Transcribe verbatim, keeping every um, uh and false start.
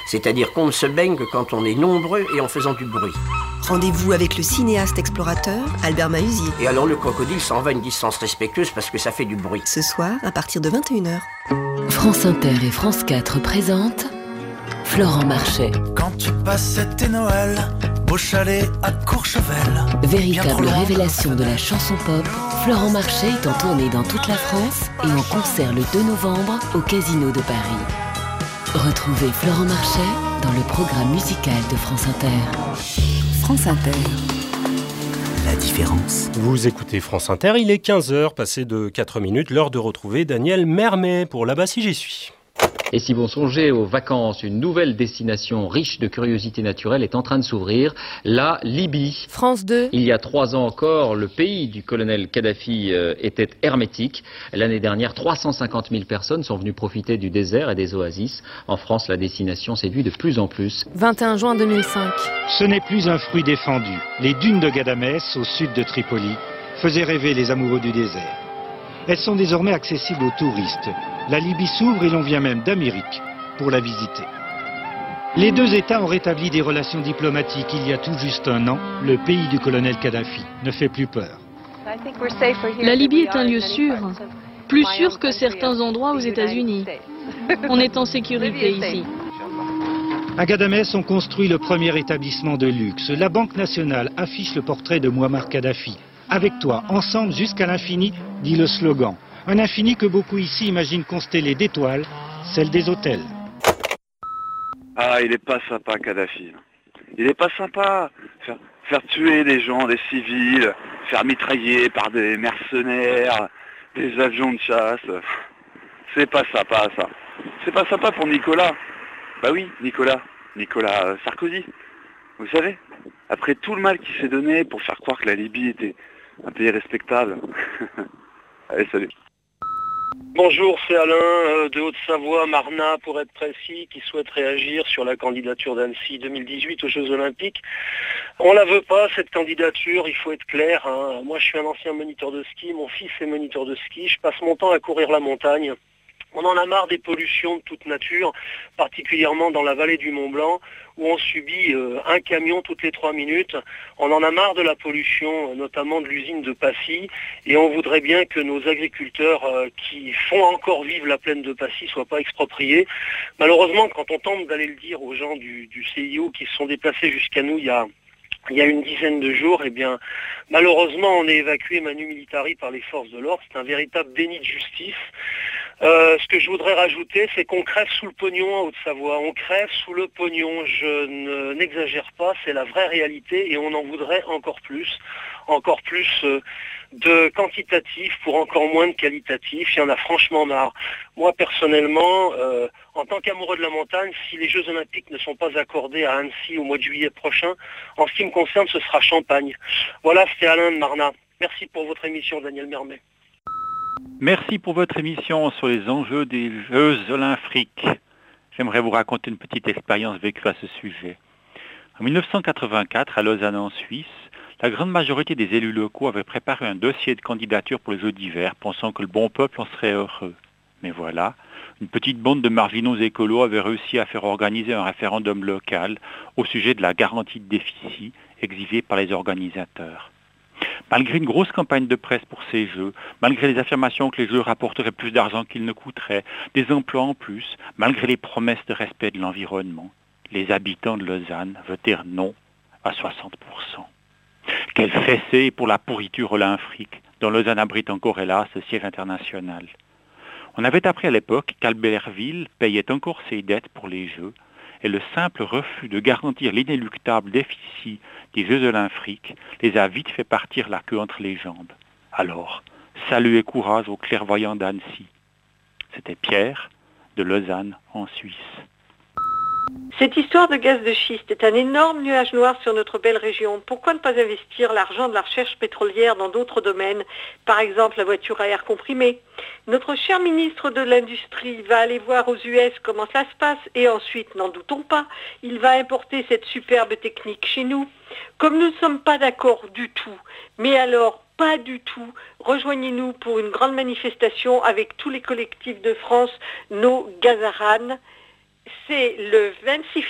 C'est-à-dire qu'on ne se baigne que quand on est nombreux et en faisant du bruit. Rendez-vous avec le cinéaste explorateur Albert Mahuzier. Et alors le crocodile s'en va à une distance respectueuse parce que ça fait du bruit. Ce soir, à partir de vingt et une heures. France Inter et France quatre présentent Florent Marchais. Quand tu passais tes Noëls au chalet à Courchevel. Véritable révélation de la chanson pop, Florent Marchais est en tournée dans toute la France et en concert le deux novembre au Casino de Paris. Retrouvez Florent Marchais dans le programme musical de France Inter. France Inter. La différence. Vous écoutez France Inter, il est quinze heures, passé de quatre minutes, l'heure de retrouver Daniel Mermet pour Là-bas si j'y suis. Et si vous songez aux vacances, une nouvelle destination riche de curiosités naturelles est en train de s'ouvrir, la Libye. France deux. Il y a trois ans encore, le pays du colonel Kadhafi euh, était hermétique. L'année dernière, trois cent cinquante mille personnes sont venues profiter du désert et des oasis. En France, la destination séduit de plus en plus. vingt et un juin deux mille cinq. Ce n'est plus un fruit défendu. Les dunes de Gadamès, au sud de Tripoli, faisaient rêver les amoureux du désert. Elles sont désormais accessibles aux touristes. La Libye s'ouvre et l'on vient même d'Amérique pour la visiter. Les deux États ont rétabli des relations diplomatiques il y a tout juste un an. Le pays du colonel Kadhafi ne fait plus peur. La Libye est un lieu sûr, plus sûr que certains endroits aux États-Unis. On est en sécurité ici. À Gadamès, on construit le premier établissement de luxe. La Banque nationale affiche le portrait de Mouammar Kadhafi. Avec toi, ensemble jusqu'à l'infini, dit le slogan. Un infini que beaucoup ici imaginent constellé d'étoiles, celle des hôtels. Ah, il est pas sympa, Kadhafi. Il est pas sympa. Faire, faire tuer des gens, des civils, faire mitrailler par des mercenaires, des avions de chasse. C'est pas sympa, ça. C'est pas sympa pour Nicolas. Bah oui, Nicolas. Nicolas Sarkozy. Vous savez, après tout le mal qu'il s'est donné pour faire croire que la Libye était un pays respectable. Allez, salut. Bonjour, c'est Alain euh, de Haute-Savoie, Marna pour être précis, qui souhaite réagir sur la candidature d'Annecy deux mille dix-huit aux Jeux Olympiques. On la veut pas, cette candidature, il faut être clair. Hein. Moi, je suis un ancien moniteur de ski, mon fils est moniteur de ski, je passe mon temps à courir la montagne. On en a marre des pollutions de toute nature, particulièrement dans la vallée du Mont-Blanc, où on subit euh, un camion toutes les trois minutes. On en a marre de la pollution, notamment de l'usine de Passy, et on voudrait bien que nos agriculteurs euh, qui font encore vivre la plaine de Passy ne soient pas expropriés. Malheureusement, quand on tente d'aller le dire aux gens du, du C I O qui se sont déplacés jusqu'à nous il y a... Il y a une dizaine de jours, eh bien, malheureusement, on est évacué manu militari par les forces de l'ordre. C'est un véritable déni de justice. Euh, ce que je voudrais rajouter, c'est qu'on crève sous le pognon en Haute-Savoie. On crève sous le pognon. Je ne, n'exagère pas, c'est la vraie réalité et on en voudrait encore plus. Encore plus euh, de quantitatif pour encore moins de qualitatif. Il y en a franchement marre. Moi, personnellement, euh, en tant qu'amoureux de la montagne, si les Jeux Olympiques ne sont pas accordés à Annecy au mois de juillet prochain, en ce qui me concerne, ce sera Champagne. Voilà, c'était Alain de Marna. Merci pour votre émission, Daniel Mermet. Merci pour votre émission sur les enjeux des Jeux Olympiques. J'aimerais vous raconter une petite expérience vécue à ce sujet. En mille neuf cent quatre-vingt-quatre, à Lausanne en Suisse, la grande majorité des élus locaux avaient préparé un dossier de candidature pour les Jeux d'hiver, pensant que le bon peuple en serait heureux. Mais voilà, une petite bande de marginaux écolos avait réussi à faire organiser un référendum local au sujet de la garantie de déficit exigée par les organisateurs. Malgré une grosse campagne de presse pour ces Jeux, malgré les affirmations que les Jeux rapporteraient plus d'argent qu'ils ne coûteraient, des emplois en plus, malgré les promesses de respect de l'environnement, les habitants de Lausanne votèrent non à soixante pour cent. Quelle fessée pour la pourriture olympique, dont Lausanne abrite encore hélas le siège international. On avait appris à l'époque qu'Albertville payait encore ses dettes pour les Jeux, et le simple refus de garantir l'inéluctable déficit des Jeux Olympiques les a vite fait partir la queue entre les jambes. Alors, salut et courage aux clairvoyants d'Annecy. C'était Pierre, de Lausanne, en Suisse. Cette histoire de gaz de schiste est un énorme nuage noir sur notre belle région. Pourquoi ne pas investir l'argent de la recherche pétrolière dans d'autres domaines, par exemple la voiture à air comprimé? Notre cher ministre de l'Industrie va aller voir aux U S comment ça se passe et ensuite, n'en doutons pas, il va importer cette superbe technique chez nous. Comme nous ne sommes pas d'accord du tout, mais alors pas du tout, rejoignez-nous pour une grande manifestation avec tous les collectifs de France, nos Gazaranes. C'est le vingt-six